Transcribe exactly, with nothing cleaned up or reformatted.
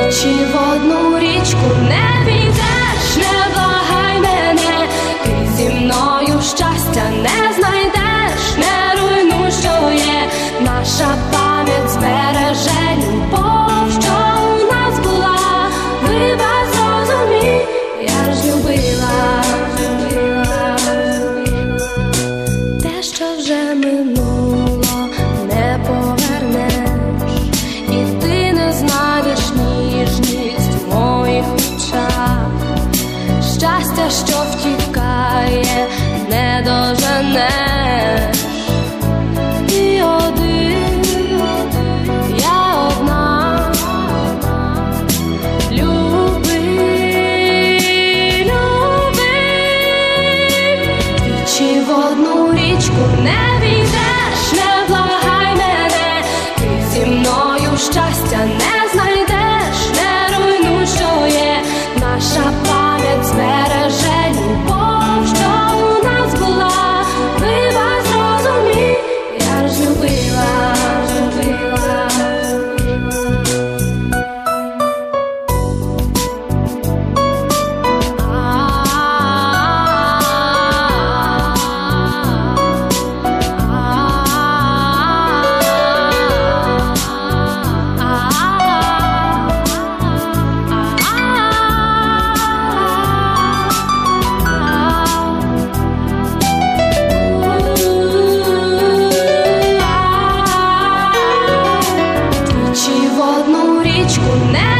Двічі в одну річку не підеш, не благай мене, ти зі мною щастя не знайдеш, не руйнуй, що є, наша пам'ять збереже любов, що у нас була. Вибач, зрозумій, я ж любила, любила, те, що вже минуло, не повернеш, і ти не знайдеш ніжність в моїх очах. Щастя, що втікає, не доженеш. І один, я одна. Люби, люби, двічі в одну річку не війдеш, не благай мене, ти зі мною щастя не знайдеш, не руйнуй, що є, наша пам'ять збереже любов, що у нас була. Вибач, зрозумій, я ж любила, любила. Двічі в одну річку не